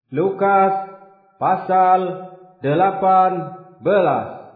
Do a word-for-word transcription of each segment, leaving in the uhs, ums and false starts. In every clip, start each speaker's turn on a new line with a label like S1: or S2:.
S1: Lukas pasal delapan belas.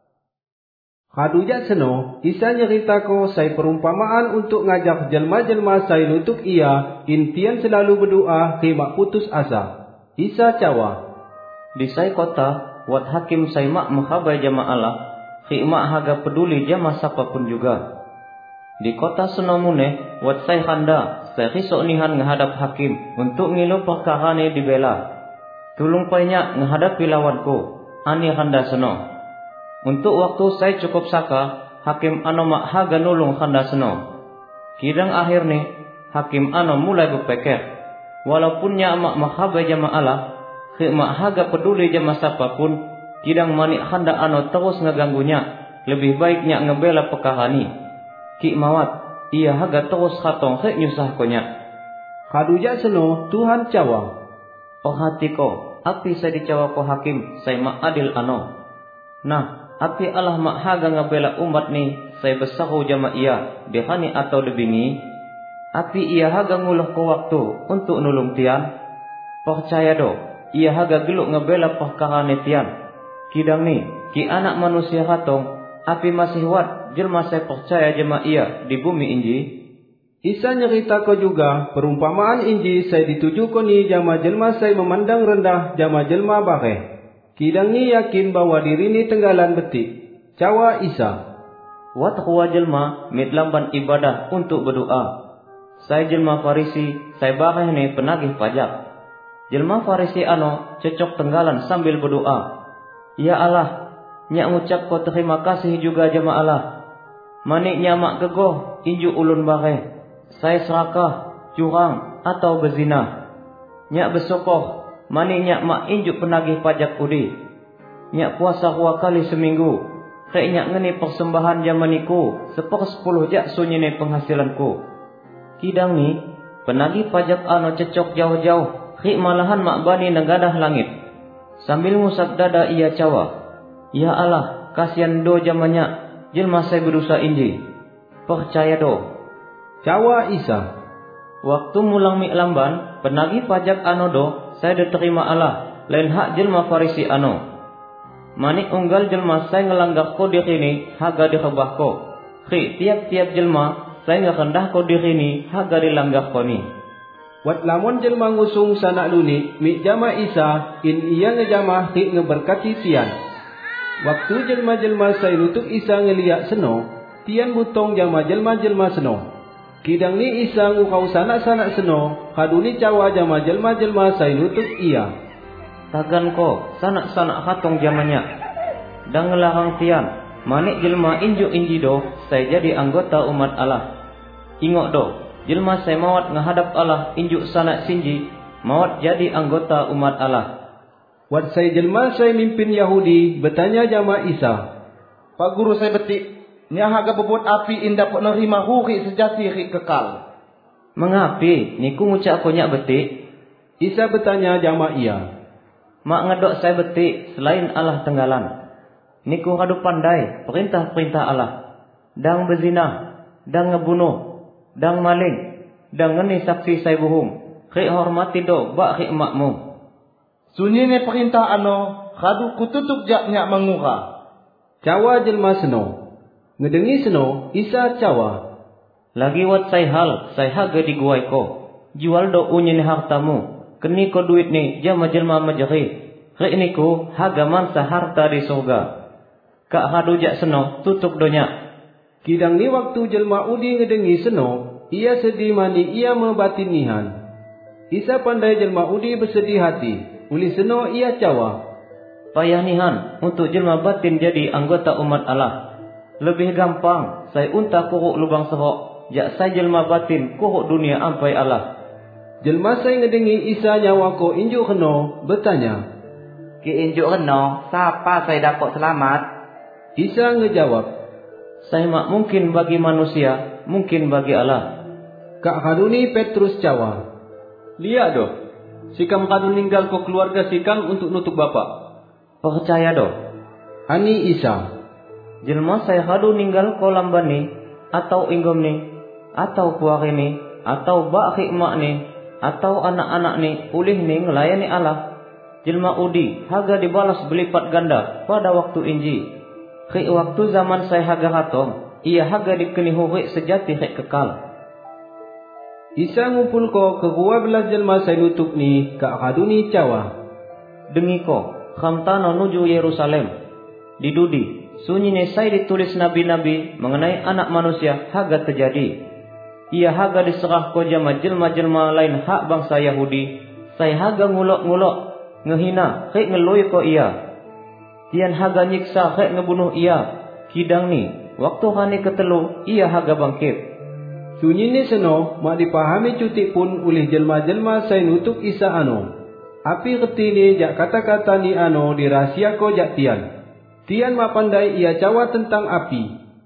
S1: Kadujak seno, Isa nyeritako sai perumpamaan untuk ngajak jelma-jelma sai nutuk ia intian selalu berdoa kimak putus asa. Isa cawa,
S2: di sai kota wat hakim sai mak menghabai jama Allah, kimak haga peduli jama siapapun juga. Di kota seno mune wat sai handa sai risok nihan ngehadap hakim untuk ngilu perkara ni dibela. Tulung painya ngehadapi lawanku, ani handa seno. Untuk waktu saya cukup saka, hakim ano mak haga nulung handa seno. Kidang akhir ni, hakim ano mulai berpikir, walaupun nya mak makhabai jama Allah, khik mak haga peduli jama siapapun, kidang manik handa ano terus ngeganggunya, lebih baiknya ngebela perkara ni. Ki mawat, ia haga terus khatong khik nyusah konya.
S1: Kadujak seno Tuhan cawa,
S2: perhatiko, api saya dicawa ko hakim, saya mak adil ano. Nah, api Allah mak haga ngabela umat ni, saya besahu jama ia, dihani atau debingi. Api ia haga nguluh ko waktu untuk nulung tian. Percaya do, ia haga geluk ngabela perkara ni tian. Kidang ni, ki anak manusia hatong, api masih wat, jelma saya percaya jama ia di bumi inji.
S1: Isa nyerita ko juga perumpamaan inji saya dituju ko ni jama jelma saya memandang rendah jama jelma bare. Kidang ni yakin bahwa diri ni tenggalan betik. Cawa Isa,
S2: wat huwa jelma mit lamban ibadah untuk berdoa. Saya jelma Farisi, saya bare ni penagih pajak. Jelma Farisi ano cocok tenggalan sambil berdoa. Ya Allah, nyak ngucap ko terima kasih juga jama Allah. Manik nyamak gegoh inju ulun bare. Saya serakah, curang atau berzina. Nyak besokoh, manik nyak mak injuk penagih pajak udi. Nyak puasa dua kali seminggu. Kek nyak ngeni persembahan jamaniku sepersepuluh jak sunyene penghasilanku. Kidang ni, penagih pajak ano cecok jauh-jauh, kek malahan mak bani negadah langit. Sambil ngusap dada ia cawa, ya Allah, kasihan do jamannya, jelma saya berdosa inji. Percaya do.
S1: Cawa Isa,
S2: waktu mulang mi lamban, penagih pajak ano do, saya diterima Allah, lain hak jelma Farisi ano. Manik unggal jelma saya ngelanggar ko diri ni, haga dikebah ko. Khi tiap-tiap jelma, saya ngerendah ko diri ni, haga dilanggar ko ni.
S1: Wat lamun jelma ngusung sanak luni, mi jama Isa, in iya ngejamah ti ngeberkati tian. Waktu jelma-jelma saya nutuk Isa ngeliak seno, tian butong jama jelma-jelma seno. Kidang ni Isa ngukau sanak-sanak seno, kaduni cawa jama jelma-jelma saya nutuk ia.
S2: Tagan ko, sanak-sanak hatong jamannya. Dan ngelarang tian, manik jelma inju inji do, saya jadi anggota umat Allah. Ingok do, jelma saya mawat ngehadap Allah injuk sanak sinji, mawat jadi anggota umat Allah.
S1: Wat saya jelma saya mimpin Yahudi, bertanya jama Isa,
S3: Pak Guru saya betik, nya haga bebut api indah pok nerima huri sejati ri kekal.
S2: Mengapi niku ngucap ko nyak betik?
S1: Isa bertanya jama ia,
S2: mak ngedok saya betik selain Allah tenggalan. Niku hadu pandai perintah-perintah Allah. Dang berzina, dang ngebunuh, dang maling, dang ngeni saksi saya bohong. Khik hormati do bak khik makmu.
S3: Sunyi ne perintah ano, hadu kututuk jak nyak mengura.
S1: Cawa jelma seno. Ngedengi seno, Isa cawa,
S2: lagi wat saya hal, saya haga diguai ko. Jual do unyin hartamu, keni ko duit ni jama jelma majeri. Rek niku haga mansa harta di surga. Kak hadu jak seno, tutup donya.
S1: Kidang ni waktu jelma udi ngedengi seno, ia sedih mani ia membatinihan. Isa pandai jelma udi bersedih hati, uli seno ia cawa,
S2: payah nihan untuk jelma batin jadi anggota umat Allah. Lebih gampang saya unta kuruk lubang serok, jak saya jelma batin kuruk dunia ampai Allah.
S1: Jelma saya ngedengi Isa nyawa ko injuk keno, bertanya,
S4: ki injuk keno, siapa saya dapat selamat?
S1: Isa ngejawab,
S2: saya mak mungkin bagi manusia, mungkin bagi Allah.
S1: Kak Haruni Petrus cawa,
S5: lihat doh, sikam kadu ninggal ko keluarga sikam untuk nutuk bapak.
S2: Percaya doh.
S1: Ani Isa,
S2: jelma saya hadu ninggal kolam bani, atau inggom ni, atau puari ni, atau bak khikmak ni, atau anak-anak ni ulih ni ngelayani Allah, jelma udi haga dibalas berlipat ganda pada waktu inji. Rik waktu zaman saya haga hatong, ia haga dikeni hurik sejati rik kekal.
S1: Isa ngumpul ko ke dua belas jelma saya nutuk ni kak haduni cawa.
S2: Dengi ko, khamtano nuju Yerusalem. Didudi, sunyi ni saya ditulis nabi-nabi mengenai anak manusia haga terjadi. Ia haga diserah ko jama jelma-jelma lain hak bangsa Yahudi. Saya haga ngulok-ngulok, ngehina, rik ngeloi ko ia. Tian haga nyiksa rik ngebunuh ia. Kidang ni, waktu hani ketelu, ia haga bangkit.
S1: Sunyi ni seno, mak dipahami cuti pun oleh jelma-jelma saya nutuk Isa ano. Api reti ni jak kata-kata ni ano dirahsia ko jak tian. Tian mak pandai ia cawa tentang api.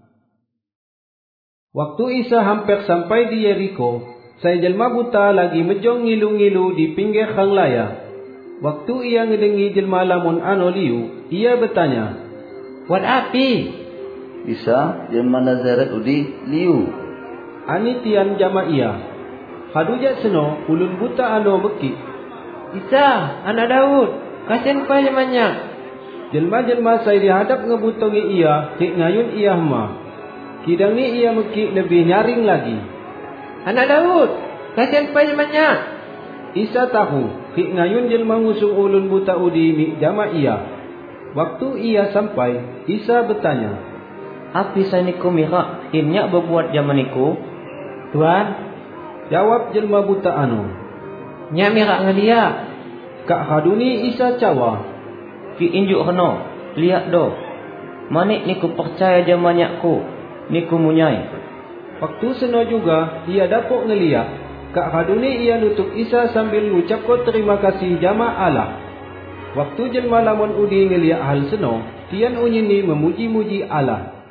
S1: Waktu Isa hampir sampai di Yeriko, saya jelma buta lagi mejong ngilu-ngilu di pinggir hang laya. Waktu ia ngedengi jelma lamun ano liu, ia bertanya,
S6: "Wat api?"
S7: Isa, jelma Nazaret udi liu.
S1: Ani tian jama ia. Hadujak seno, ulun buta ano mekik.
S6: "Isa, anak Daud, kasihan pa jamanya."
S1: Jelma-jelma saya dihadap ngebutongi ia, kik ngayun ia hema. Kidang ni ia mekik lebih nyaring lagi.
S6: "Anak Daud, kasihan pa jamanya."
S1: Isa tahu, kik ngayun jelma ngusung ulun buta udi mik jama ia. Waktu ia sampai, Isa bertanya,
S2: "Api saya niku mihak, inyak berbuat zaman niku?"
S6: "Tuan,"
S1: jawab jelma buta anu,
S6: "nya mirak ngelia."
S1: Kak haduni Isa cawa,
S2: "Ki injuk heno, lihat do. Manik niku percaya jamanyakku, niku munyai."
S1: Waktu seno juga, ia dapuk ngeliat. Kak haduni ia nutuk Isa sambil ngucap ko terima kasih jama Allah. Waktu jelma lamun udi ngeliat hal seno, tian unyini memuji-muji Allah.